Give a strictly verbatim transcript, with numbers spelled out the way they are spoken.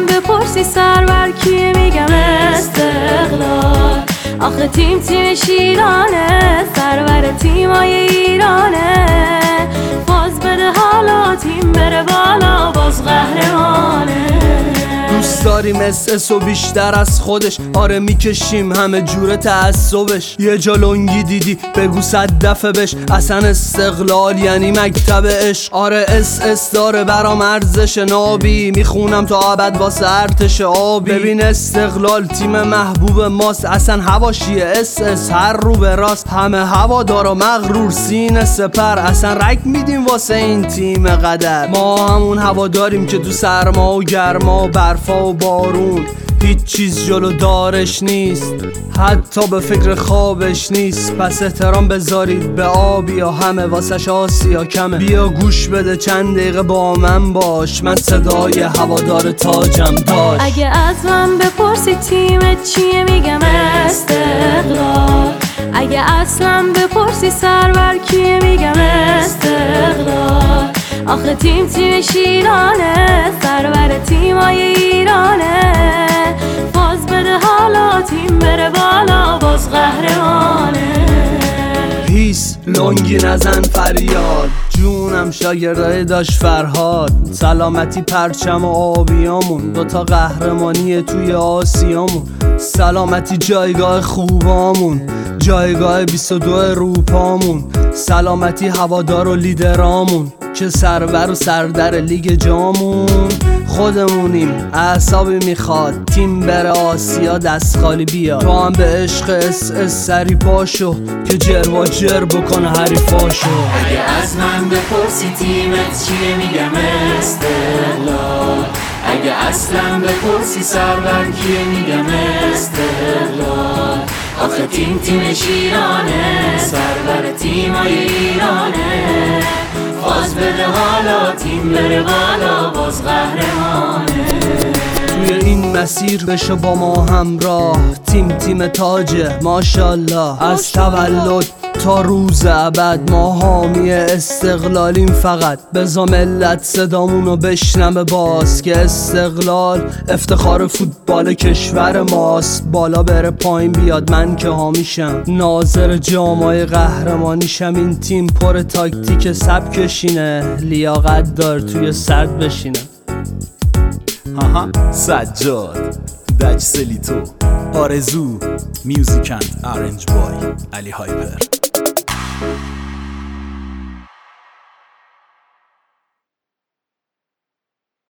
من بپرسی سرور کیه میگم استقلال. آخه تیم تیم شیرانه، سرور تیمای ایرانه. باز بده حالا تیم بره بالا، باز قهرمانه. دوست داریم اس اس و بیشتر از خودش، آره میکشیم همه جور تعصبش. یه جا لنگی دیدی بگو صد دفعه بش، اصلا استقلال یعنی مکتب عشق. آره اس اس داره برام ارزش نابی، میخونم تا ابد واسه ارتش آبی. ببین استقلال تیم محبوب ماست، اصلا هواشیه اس اس هر رو به راست. همه هوادارا مغرور سینه سپر، اصلا رگ میدیم واسه این تیم قدر. ما همون هواداریم که تو سرما و گرما، برفا و بارون، هیچ چیز جلو دارش نیست، حتی به فکر خوابش نیست. پس احترام بذارید به آبی یا همه واسش آسیا کمه. بیا گوش بده چند دقیقه با من باش، من صدای هوادار تاجم داشت. اگه از من بپرسی تیمت چیه میگم استقلال. اگه اصلا بپرسی سرور کیه میگم استقلال. آخه تیم تیم شیرانه، سرور تیمای ایرانه. باز بده حالا تیم بره بالا، باز قهرمانه. هیس لنگی نزن فریاد، جونم شاگردای داشت فرهاد. سلامتی پرچم و آبیامون، دوتا قهرمانی توی آسیامون. سلامتی جایگاه خوبامون، جایگاه بیست و دو روپامون. سلامتی هوادار و لیدرامون که سرور و سردر لیگ جامون. خودمونیم اعصابی میخواد تیم بره آسیا دست خالی بیاد. تو هم به عشق اس اس سری پاشو که جر و جر بکنه حریفاشو. اگه از من بپرسی تیمت چیه میگم استقلال. اگه اصلا بپرسی سرور کیه میگم استقلال. آخه تیم تیم شیرانه، سرور تیمای ایرانه. باز بده حالا تیم بره بالا، باز قهرمانه. توی این مسیر بشو با ما همراه، تیم تیم تاجه ماشالله. از تولد تا روز ابد ما حامی استقلالیم. فقط بزا ملت صدامونو بشنمه باز، که استقلال افتخار فوتبال کشور ماست. بالا بره پایین بیاد من که حامیشم، ناظر جامای قهرمانیشم. این تیم پر تاکتیک سبکشینه، لیاقت دار توی سرد بشینه. آها سجاد دج سلیتو آرزو میوزیک اند آرنج بای علی هایپر.